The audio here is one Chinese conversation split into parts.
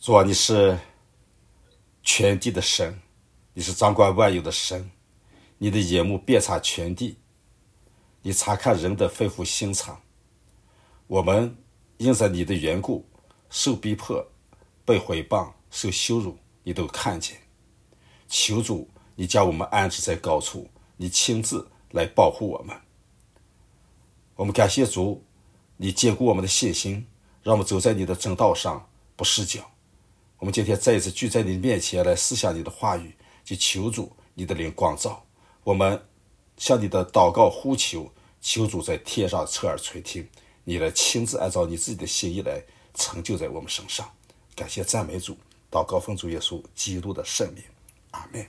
主啊，你是全地的神，你是掌管万有的神，你的眼目遍察全地，你察看人的肺腑心肠。我们因着你的缘故受逼迫、被毁谤、受羞辱，你都看见。求主，你将我们安置在高处，你亲自来保护我们。我们感谢主，你坚固我们的信心，让我们走在你的正道上，不失脚。我们今天再一次聚在你面前来思想你的话语，去求主你的灵光照。我们向你的祷告呼求，求主在天上侧耳垂听，你来亲自按照你自己的心意来成就在我们身上。感谢赞美主，祷告奉主耶稣基督的圣名，阿们。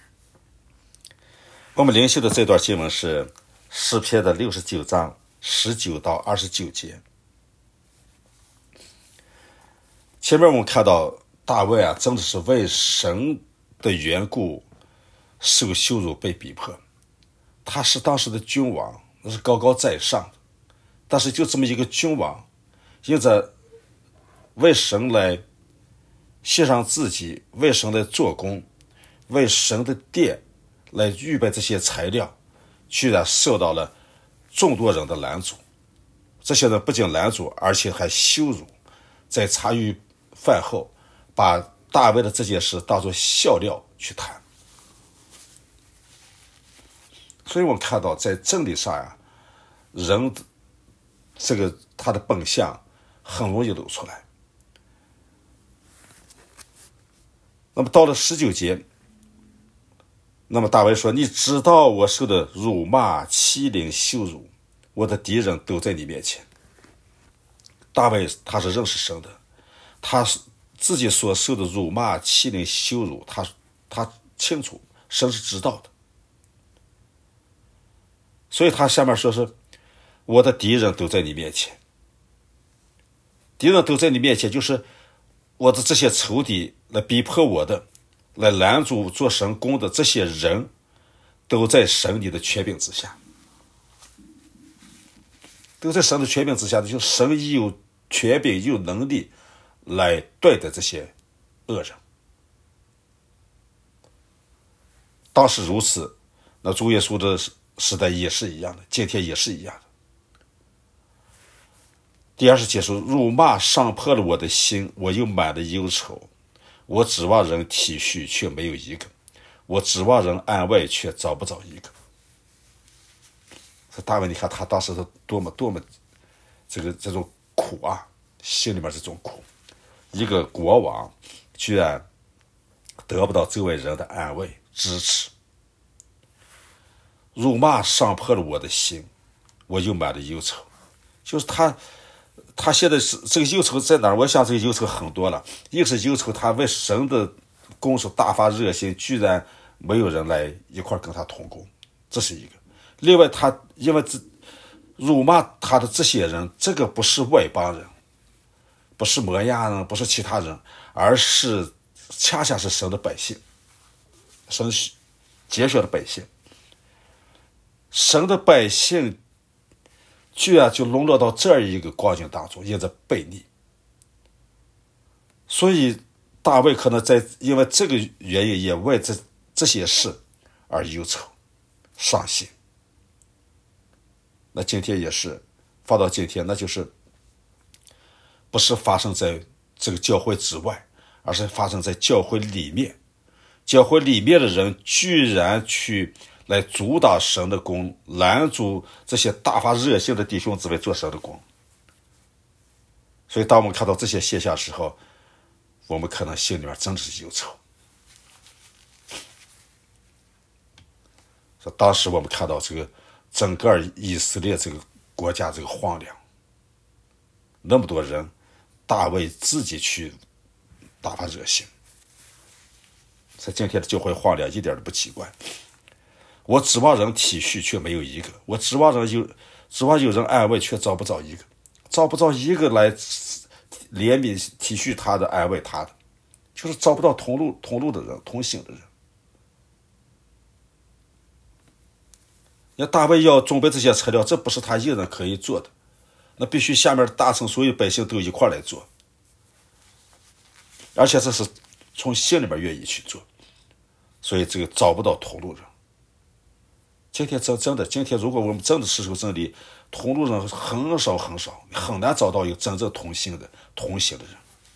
我们灵修的这段经文是诗篇的69章19到29节。前面我们看到大卫啊，真的是为神的缘故受羞辱被逼迫。他是当时的君王，那是高高在上的，但是就这么一个君王，因着为神来献上自己，为神来做工，为神的殿来预备这些材料，居然受到了众多人的拦阻。这些人不仅拦阻，而且还羞辱，在茶余饭后把大卫的这件事当作笑料去谈。所以我们看到在真理上呀，人这个他的本相很容易露出来。那么到了19节，那么大卫说，你知道我受的辱骂、欺凌、羞辱，我的敌人都在你面前。大卫他是认识神的，他自己所受的辱骂、欺凌、羞辱，他清楚，神是知道的。所以他下面说是我的敌人都在你面前。敌人都在你面前，就是我的这些仇敌来逼迫我的，来拦阻做神工的这些人，都在神你的权柄之下，都在神的权柄之下，就是神有权柄有能力来对待这些恶人。当时如此，那主耶稣的时代也是一样的，今天也是一样的。第20节说，辱骂伤破了我的心，我又满了忧愁。我指望人体恤，却没有一个；我指望人安慰，却找不着一个。这大卫，你看他当时是多么这种苦啊，心里面这种苦。一个国王居然得不到周围人的安慰支持。辱骂伤破了我的心，我又满了忧愁。就是他现在是这个忧愁在哪儿？我想这个忧愁很多了。一个是忧愁他为神的工作大发热心，居然没有人来一块跟他同工，这是一个。另外他因为辱骂他的这些人，这个不是外邦人，不是摩亚人，不是其他人，而是恰恰是神的百姓，神拣选的百姓。神的百姓居然就沦落到这一个光景当中，因着悖逆。所以大卫可能因为这个原因，也为这些事而忧愁伤心。那今天也是，放到今天，那就是不是发生在这个教会之外，而是发生在教会里面。教会里面的人居然去来阻挡神的工，拦阻这些大发热心的弟兄姊妹做神的工。所以当我们看到这些现象的时候，我们可能心里面真的是忧愁。说当时我们看到这个整个以色列这个国家这个荒凉，那么多人，大卫自己去大发热心。在今天的教会荒凉一点都不奇怪。我指望人体恤，却没有一个；我指望有人安慰，却找不着一个，找不着一个来怜悯体恤他的，安慰他的，就是找不到同路的人，同行的人。那大卫要准备这些材料，这不是他一个人可以做的，那必须下面大臣所有百姓都一块来做。 而且这是从心里面愿意去做，所以这个找不到同路人。今天今天如果我们真的持守真理，同路人很少，很难找到一个真正同行的人。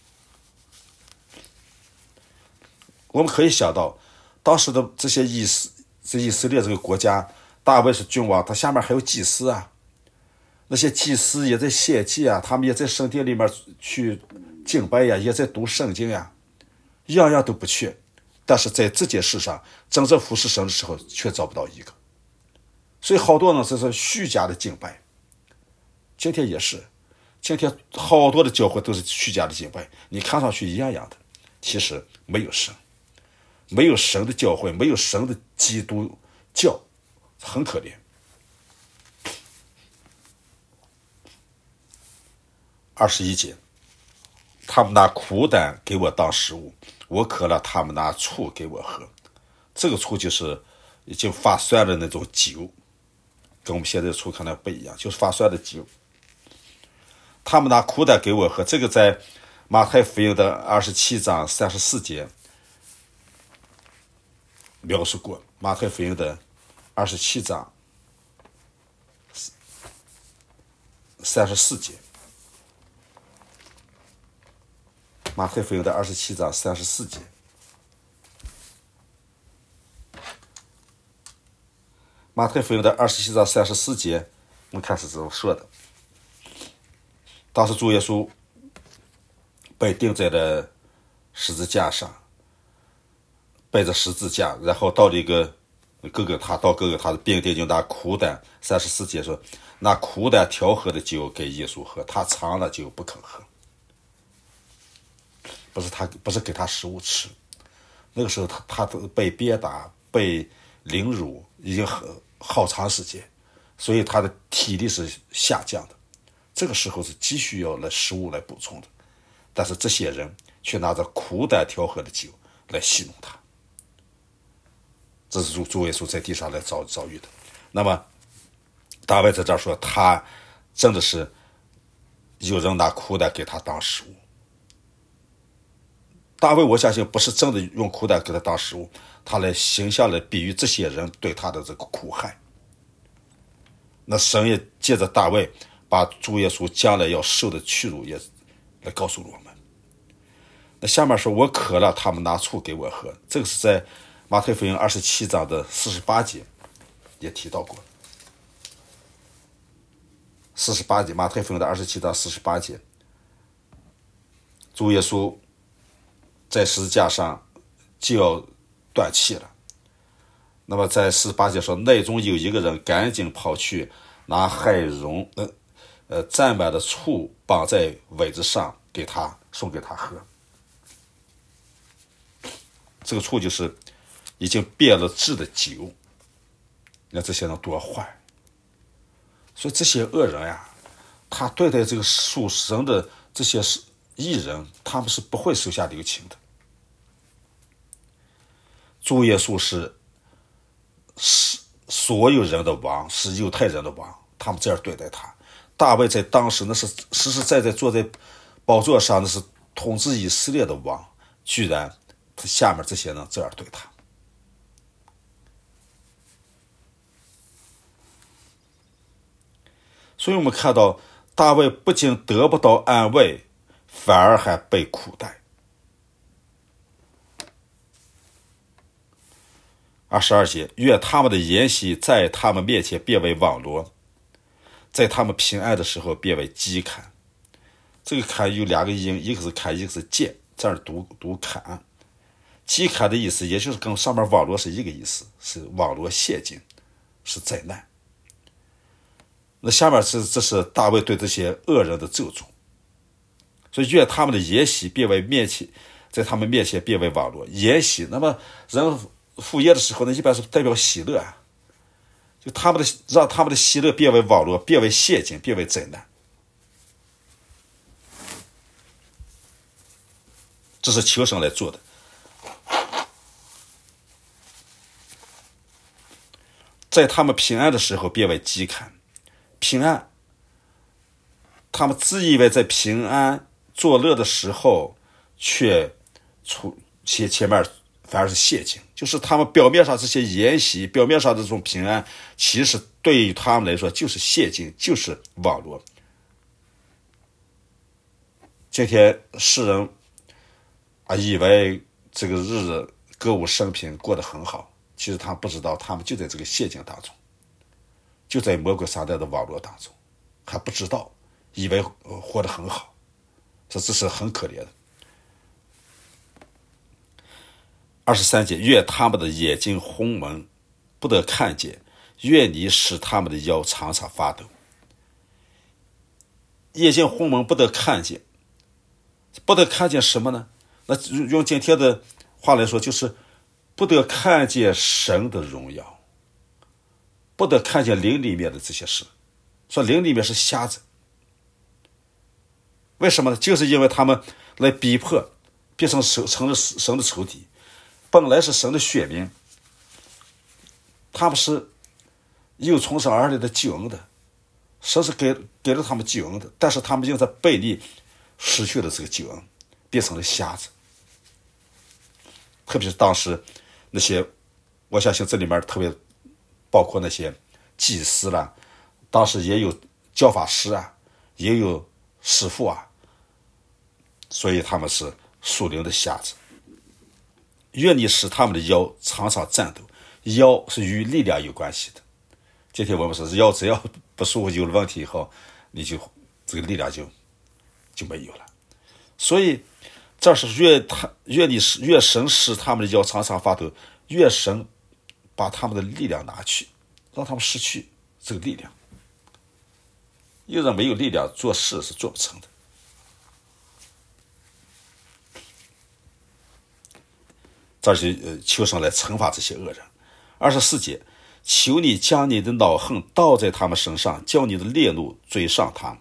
我们可以想到，当时的这些以色列这个国家，大卫是君王，他下面还有祭司啊，那些祭司也在献祭啊，他们也在圣殿里面去敬拜呀，也在读圣经呀，样样都不缺。但是在这件事上，真正服侍神的时候，却找不到一个。所以好多人这是虚假的敬拜。今天也是，今天好多的教会都是虚假的敬拜，你看上去一样的，其实没有神，没有神的教会，没有神的基督教，很可怜。21节，他们拿苦胆给我当食物，我渴了，他们拿醋给我喝。这个醋就是已经发酸的那种酒，跟我们现在的醋可能不一样，就是发酸的酒。他们拿苦胆给我喝，这个在马太福音的27章34节描述过。马太福音的27章34节，马太福音的27章34节，马太福音的27章34节，我们看是怎么说的。当时主耶稣被钉在了十字架上，背着十字架，然后到了一个哥哥他的兵丁就拿苦胆，34节说，拿苦胆调和的酒给耶稣喝，他尝了酒不肯喝。不是给他食物吃，那个时候他被鞭打被凌辱已经好长时间，所以他的体力是下降的，这个时候是急需要食物来补充的。但是这些人却拿着苦胆调和的酒来戏弄他，这是主耶稣在地上来遭遇的。那么大卫在这儿说，他真的是有人拿苦胆给他当食物。大卫我相信不是真的用苦胆给他当食物，他来形象来比喻这些人对他的这个苦害。那神也借着大卫把主耶稣将来要受的屈辱也来告诉我们。那下面说，我渴了，他们拿醋给我喝，这个是在马太福音27章的48节也提到过。48节，马太福音的27章48节，主耶稣在十字架上就要断气了。那么在48节说，内中有一个人赶紧跑去拿海蓉蘸满的醋绑在苇子上给他送给他喝。这个醋就是已经变了质的酒。你看这些人多坏，所以这些恶人呀，他对待这个属神的这些义人，他们是不会手下留情的。主耶稣是所有人的王，是犹太人的王，他们这样对待他。大卫在当时那是实实在在坐在宝座上，那是统治以色列的王，居然他下面这些人这样对他。所以我们看到大卫不仅得不到安慰，反而还被苦待。22节，愿他们的筵席在他们面前变为网罗，在他们平安的时候变为饥坎。这个坎有两个音，一个是坎，一个是见，这儿读坎。饥坎的意思也就是跟上面网罗是一个意思，是网罗陷阱，是灾难。那下面这是大卫对这些恶人的咒诅，所以愿他们的筵席变为在他们面前变为网罗。筵席，那么人赴宴的时候呢，一般是代表喜乐啊，就让他们的喜乐变为网罗，变为陷阱，变为灾难。这是求神来做的。在他们平安的时候变为饥坎。平安，他们自以为在平安作乐的时候，却前面反而是陷阱，就是他们表面上这些筵席，表面上这种平安，其实对于他们来说就是陷阱，就是网络。今天世人以为这个日子歌舞升平过得很好，其实他们不知道，他们就在这个陷阱当中，就在魔鬼撒旦的网络当中，还不知道，以为活得很好，这是很可怜的。23节，愿他们的眼睛昏蒙，不得看见；愿你使他们的腰常常发抖。眼睛昏蒙，不得看见，不得看见什么呢？那用今天的话来说，就是不得看见神的荣耀，不得看见灵里面的这些事。说灵里面是瞎子，为什么呢？就是因为他们来逼迫，变成神的仇敌。本来是神的选民，他们是有从神而来的救恩的，神是给了他们救恩的，但是他们因在背逆失去了这个救恩，变成了瞎子。特别是当时那些，我相信这里面特别包括那些祭司啦，当时也有教法师啊，也有师傅啊，所以他们是属灵的瞎子。愿你使他们的腰常常颤抖，腰是与力量有关系的。今天我们说腰只要不舒服有了问题以后，你就这个力量就没有了。所以这是愿神使他们的腰常常发抖，愿神把他们的力量拿去，让他们失去这个力量。有人没有力量做事是做不成的。这是求神来惩罚这些恶人。24节，求你将你的恼恨倒在他们身上，叫你的烈怒追上他们。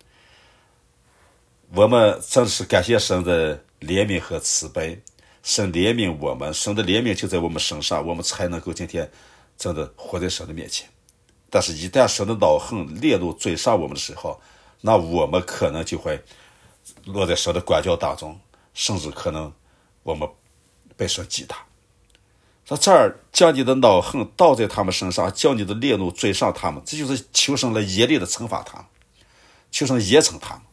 我们真是感谢神的怜悯和慈悲，神怜悯我们，神的怜悯就在我们身上，我们才能够今天真的活在神的面前。但是一旦神的恼恨烈怒追上我们的时候，那我们可能就会落在神的管教当中，甚至可能我们被神击打。说这儿将你的恼恨倒在他们身上，叫你的烈怒追上他们，这就是求神来严厉的惩罚他们，求神严惩他们。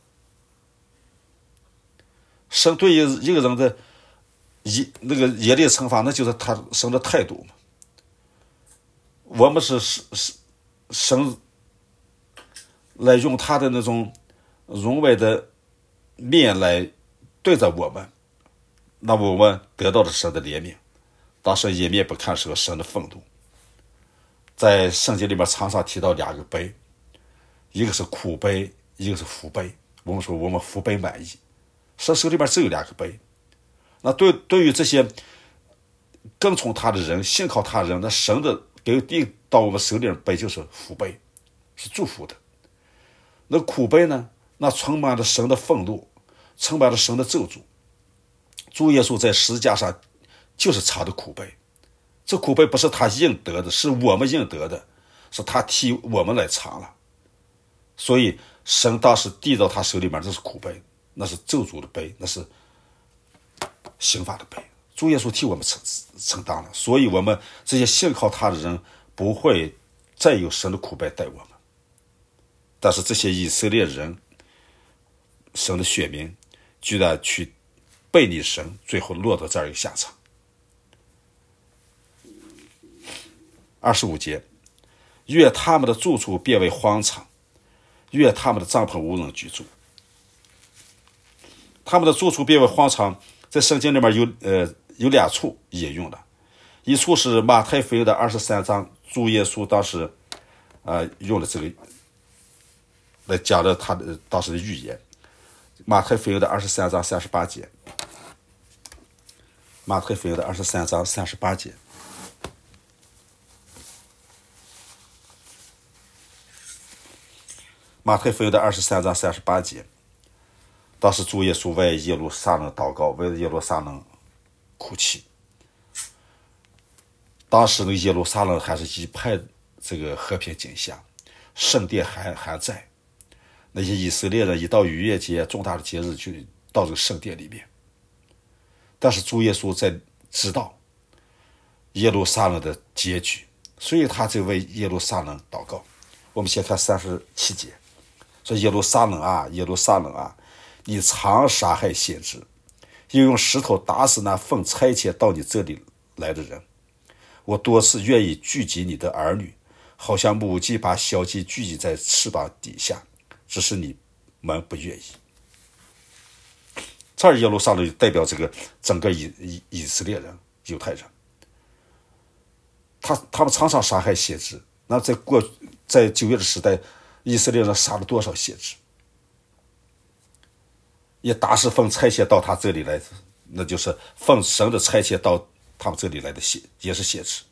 神对于一个人的那个严厉惩罚，那就是他神的态度嘛。我们是神来用他的那种荣美的面来对着我们，那么我们得到了神的怜悯。当神掩面不看时候，神的愤怒。在圣经里面常常提到两个悲，一个是苦悲，一个是福悲。我们说我们福悲满溢，神手里面只有两个悲。那对于这些跟从他的人，信靠他的人，那神的给递到我们手里的悲就是福悲，是祝福的。那苦悲呢，那充满了神的愤怒，充满了神的咒诅。主耶稣在十字架上就是尝的苦悲，这苦悲不是他应得的，是我们应得的，是他替我们来尝了。所以神当时递到他手里面，这是苦悲，那是咒诅的悲，那是刑罚的悲。主耶稣替我们承担了，所以我们这些信靠他的人不会再有神的苦悲待我们。但是这些以色列人，神的选民居然去背逆神，最后落到这样一个下场。25节，愿他们的住处变为荒场，愿他们的帐篷无人居住。他们的住处变为荒场，在圣经里面有两处引用的，一处是马太福音的23章，主耶稣当时用了这个来讲了他的当时的预言。马太福音的23章38节，马太福音的23章38节。马太福音的23章38节，当时主耶稣为耶路撒冷祷告，为耶路撒冷哭泣。当时的耶路撒冷还是一派这个和平景象，圣殿还在。那些以色列人一到逾越节重大的节日，就到这个圣殿里面。 但是主耶稣在知道耶路撒冷的结局，所以他就为耶路撒冷祷告。我们先看37节，说耶路撒冷啊，耶路撒冷啊，你常杀害先知，又用石头打死那奉差遣到你这里来的人。我多次愿意聚集你的儿女，好像母鸡把小鸡聚集在翅膀底下，只是你们不愿意。这儿耶路撒冷代表这个整个以色列人、犹太人，他们常常杀害先知。那在旧约的时代，以色列人杀了多少先知？也打是奉差遣到他这里来，那就是奉神的差遣到他们这里来的也是先知。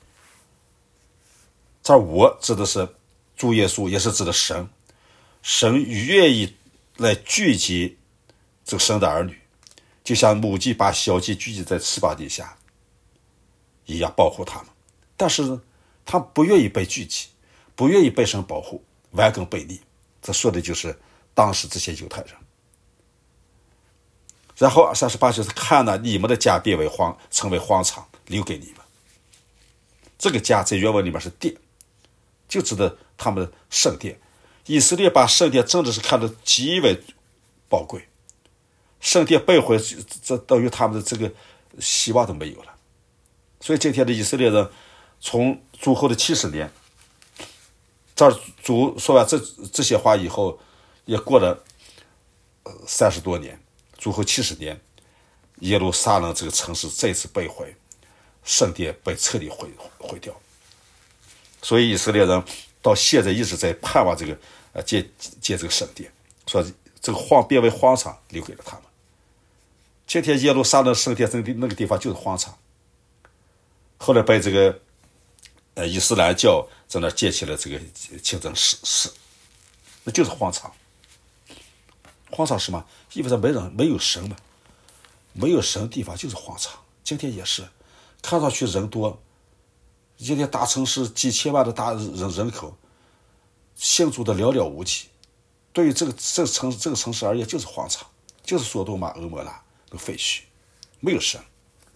这儿我指的是主耶稣，也是指的神。神愿意来聚集这个神的儿女，就像母鸡把小鸡聚集在翅膀底下一样保护他们。但是呢，他不愿意被聚集，不愿意被神保护，顽梗悖逆。这说的就是当时这些犹太人。然后38就是看了你们的家变为成为荒场，留给你们。这个家在原文里面是殿，就指的他们的圣殿。以色列把圣殿真的是看得极为宝贵，圣殿被毁，这等于他们的这个希望都没有了。所以今天的以色列人从主后的70年，这主说完这些话以后，也过了30多年，主后70年，耶路撒冷这个城市再次被毁，圣殿被彻底毁掉。所以以色列人到现在一直在盼望这个建这个圣殿，说这个变为荒场留给了他们。今天耶路撒冷圣殿那个地方就是荒场，后来被这个伊斯兰教在那建起了这个清真寺，那就是荒场。荒场是什么？意味着没有神嘛，没有神的地方就是荒场。今天也是，看上去人多，今天大城市几千万的大人口，信主的寥寥无几。对于这个城市而言，就是荒场，就是索多玛、俄摩拉那个废墟，没有神。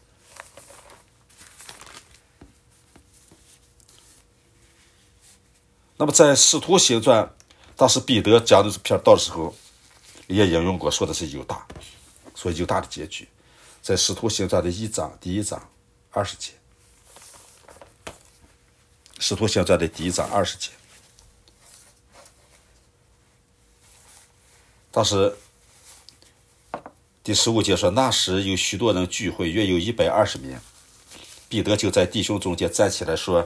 那么在《使徒行传》，当时彼得讲的这篇道的时候，也引用过，说的是犹大，说犹大的结局，在《使徒行传》的第一章20节，《使徒行传》的第1章20节。当时第15节说，那时有许多人聚会，约有120名。彼得就在弟兄中间站起来说，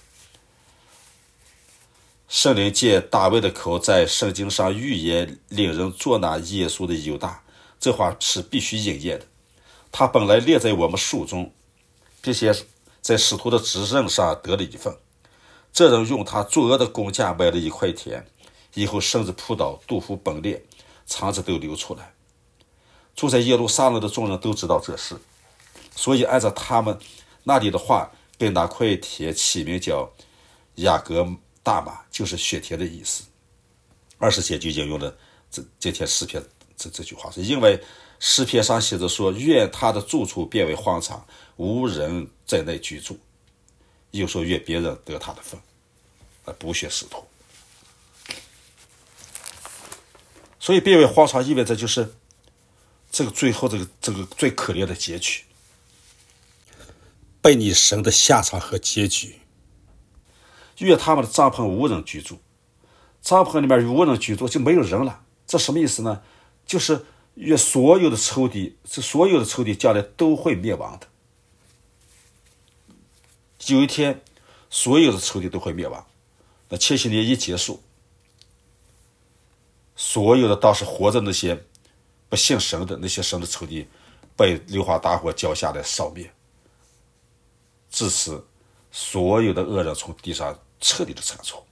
圣灵借大卫的口在圣经上预言令人捉拿耶稣的犹大，这话是必须应验的。他本来列在我们数中，并且在使徒的职任上得了一份。这人用他作恶的工价买了一块田，以后甚至扑倒，肚腹崩裂，肠子都流出来。住在耶路撒冷的众人都知道这事，所以按照他们那里的话，给那块田起名叫雅各大马，就是雪田的意思。20节就引用了这篇诗篇这句话，是因为诗篇上写着说，愿他的住处变为荒场，无人在内居住。又说愿别人得他的份，补血使徒。所以变为荒场意味着就是这个最后这个最可怜的结局，被你神的下场和结局。愿他们的帐篷无人居住，帐篷里面无人居住就没有人了。这什么意思呢？就是愿所有的仇敌将来都会灭亡的。有一天所有的仇敌都会灭亡，那70年一结束，所有的当时活着那些不信神的那些神的仇敌被硫磺大火浇下来烧灭，至此所有的恶人从地上彻底的铲除。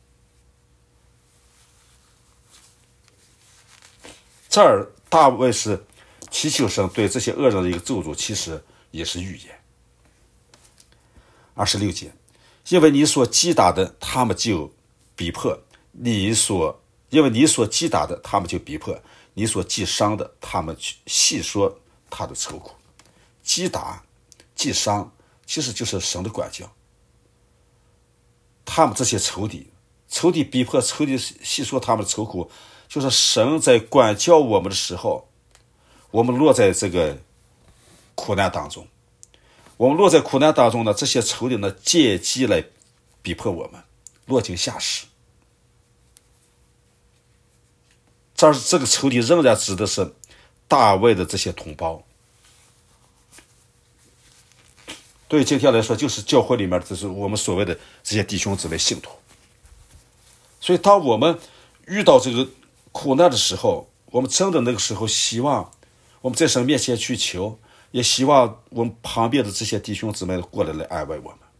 这儿大卫是祈求神对这些恶人的一个咒诅，其实也是预言。26节，因为你所击打的他们就逼迫，因为你所击打的他们就逼迫，你所击伤的他们细说他的愁苦。 击打、击伤，其实就是神的管教。他们这些仇敌逼迫，仇敌细说他们的愁苦，就是神在管教我们的时候，我们落在这个苦难当中。我们落在苦难当中呢，这些仇敌呢借机来逼迫我们，落井下石。这个仇敌仍然指的是大卫的这些同胞。对于今天来说，就是教会里面就是我们所谓的这些弟兄姊妹信徒。所以当我们遇到这个苦难的时候，我们真的那个时候希望我们在神面前去求，也希望我们旁边的这些弟兄姊妹过来安慰我们。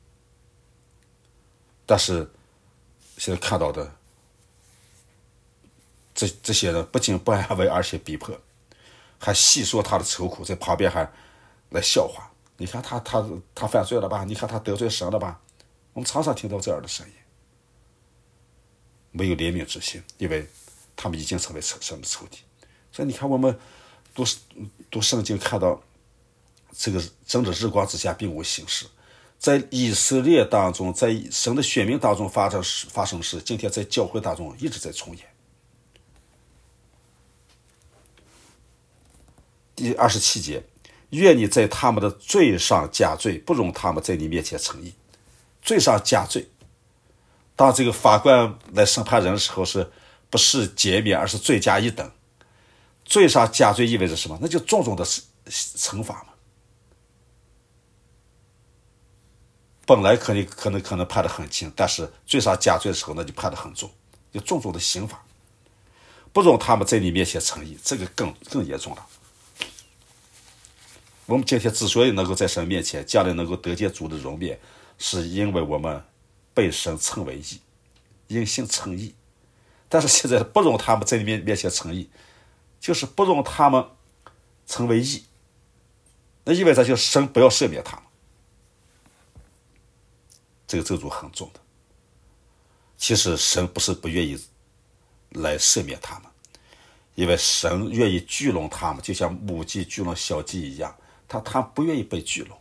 但是现在看到的这些人不仅不安慰，而且逼迫，还细说他的愁苦，在旁边还来笑话。你看他犯罪了吧？你看他得罪神了吧？我们常常听到这样的声音，没有怜悯之心，因为他们已经成为神的仇敌。所以你看，我们读圣经看到这个真的日光之下并无新事，在以色列当中，在神的选民当中发生事，今天在教会当中一直在重演。第27节，愿你在他们的罪上加罪，不容他们在你面前称义。罪上加罪，当这个法官来审判人的时候，是不是减免，而是罪加一等。罪上加罪意味着什么？那就重重的惩罚嘛。本来可能判得很轻，但是罪上加罪的时候，那就判得很重，就重重的刑罚，不容他们在你面前称义，这个更严重了。我们今天之所以能够在神面前，将来能够得见主的容面，是因为我们被神称为义，因信称义。但是现在不容他们在你面前称义，就是不容他们成为义，那意味着就是神不要赦免他们。这个咒诅很重的。其实神不是不愿意来赦免他们，因为神愿意聚拢他们，就像母鸡聚拢小鸡一样，他不愿意被聚拢。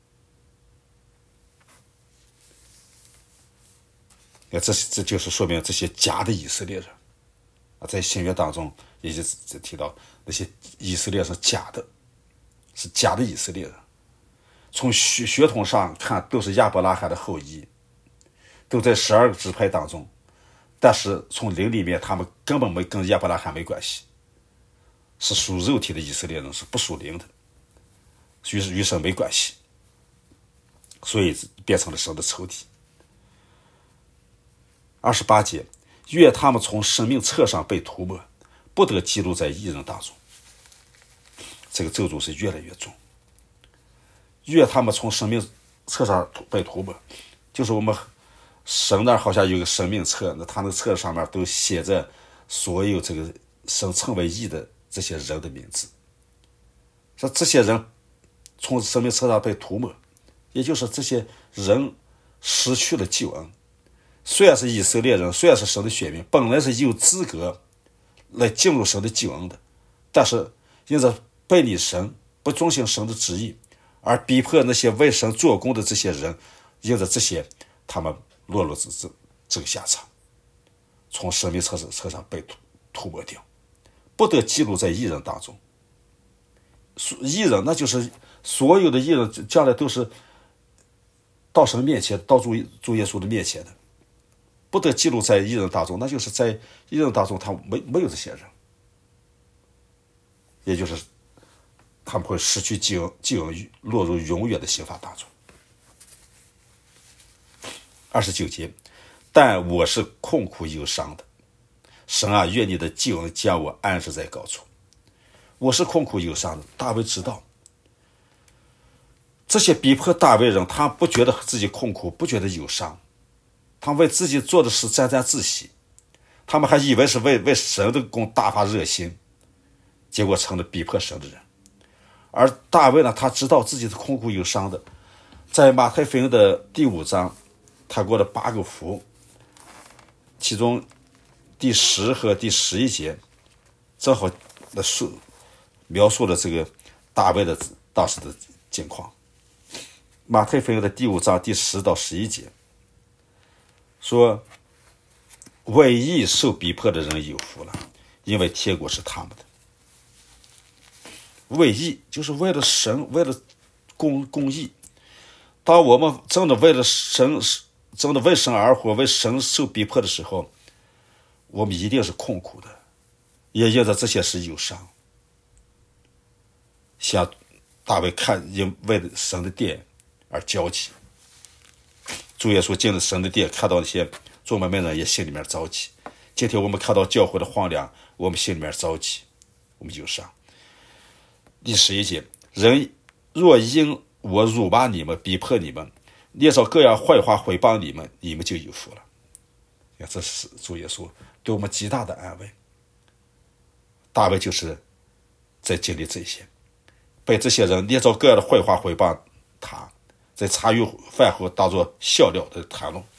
这就是说明这些假的以色列人啊，在新约当中也就是提到那些以色列是假的以色列人。从血统上看都是亚伯拉罕的后裔，都在12个支派当中，但是从灵里面他们根本没跟亚伯拉罕没关系，是属肉体的以色列人，是不属灵的，与神没关系，所以变成了神的仇敌。28节，愿他们从生命册上被涂抹，不得记录在义人当中。这个咒诅是越来越重。愿他们从生命册上被涂抹，就是我们神那儿好像有个生命册，那他那个册上面都写着所有这个神称为义的这些人的名字。说这些人从生命册上被涂抹，也就是这些人失去了救恩。虽然是以色列人，虽然是神的选民，本来是有资格来进入神的救恩的，但是因着背逆神，不遵行神的旨意，而逼迫那些为神做工的这些人，因着这些，他们落入这个下场，从生命册上被涂抹掉，不得记录在义人当中。义人那就是所有的义人，将来都是到神面前，到主耶稣的面前的，不得记录在义人当中，那就是在义人当中他没有这些人，也就是他们会失去救恩，落入永远的刑罚当中。29节，但我是困苦忧伤的，神啊，愿你的救恩将我安置在高处。我是困苦忧伤的。大卫知道这些逼迫大卫人，他不觉得自己困苦，不觉得忧伤，他为自己做的事沾沾自喜，他们还以为是为神的功大发热心，结果成了逼迫神的人。而大卫呢，他知道自己是困苦忧伤的。在马太福音的第5章，他过了8个福，其中第10和第11节正好描述了这个大卫的当时的境况。马太福音的第5章第10到11节说，为义受逼迫的人有福了，因为天国是他们的。为义就是为了神，为了公义。当我们真的为了神，真的为神而活，为神受逼迫的时候，我们一定是痛苦的，也因着这些是忧伤。像大卫因为了神的殿而焦急，主耶稣进了神的殿，看到那些做买卖人也心里面着急。今天我们看到教会的荒凉，我们心里面着急，我们忧伤。第11节，人若因我辱骂你们，逼迫你们，列照各样坏话毁谤你们，你们就有福了。这是主耶稣对我们极大的安慰。大卫就是在经历这些，被这些人列照各样的坏话毁谤他，在茶余饭后当作笑料的谈论，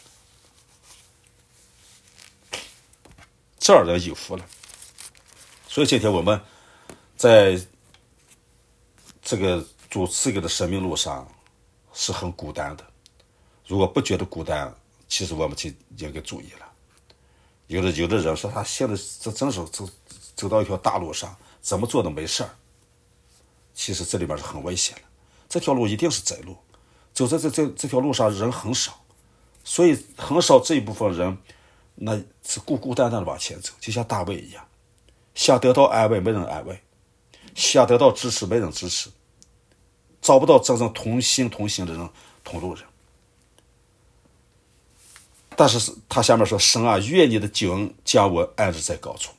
这样人有福了。所以今天我们在这个主赐给的生命路上是很孤单的。如果不觉得孤单，其实我们就应该注意了。有的人说他现在这真是走到一条大路上，怎么做都没事儿。其实这里边是很危险的，这条路一定是窄路，走在这条路上人很少，所以很少这一部分人那是孤孤单单的往前走，就像大卫一样，想得到安慰没人安慰，想得到支持没人支持，找不到真正同心同行的人，同路人。但是他下面说，神啊，愿你的救恩将我安置在高处。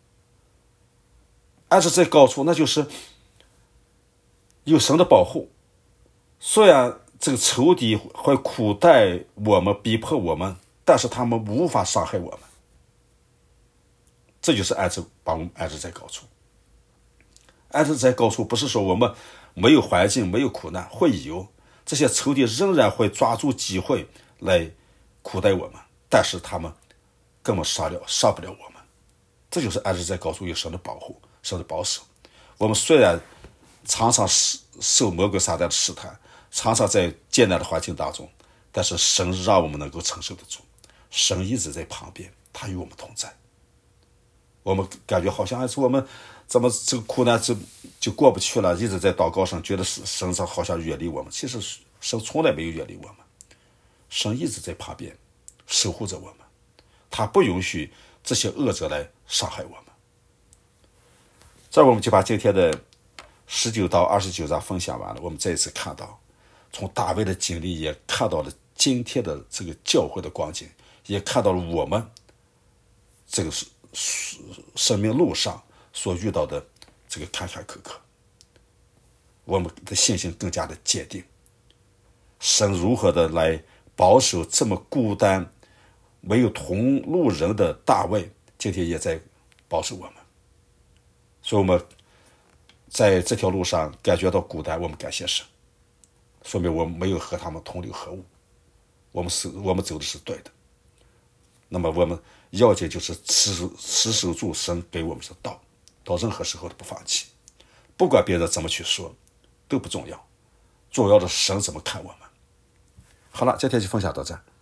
安置在高处，那就是有神的保护。虽然这个仇敌会苦待我们，逼迫我们，但是他们无法伤害我们。这就是把我们安置在高处。安置在高处不是说我们没有环境，没有苦难，会有这些仇敌仍然会抓住机会来苦待我们，但是他们根本伤不了我们。这就是安置在高处有神的保护，神的保守。我们虽然常常受魔鬼撒旦的试探，常常在艰难的环境当中，但是神让我们能够承受得住。神一直在旁边，他与我们同在。我们感觉好像是我们怎么这个苦难就过不去了，一直在祷告上觉得神好像远离我们，其实神从来没有远离我们。神一直在旁边守护着我们，他不允许这些恶者来伤害我们。这儿我们就把今天的19到29章分享完了。我们再一次看到从大卫的经历，也看到了今天的这个教会的光景，也看到了我们这个生命路上所遇到的这个坎坎坷坷，我们的信心更加的坚定。神如何的来保守这么孤单没有同路人的大卫，今天也在保守我们。所以我们在这条路上感觉到孤单，我们感谢神，说明我们没有和他们同流合污，我们走的是对的。那么我们要紧就是持守住神给我们的道，到任何时候都不放弃，不管别人怎么去说都不重要，重要的是神怎么看我们。好了，今天就分享到这。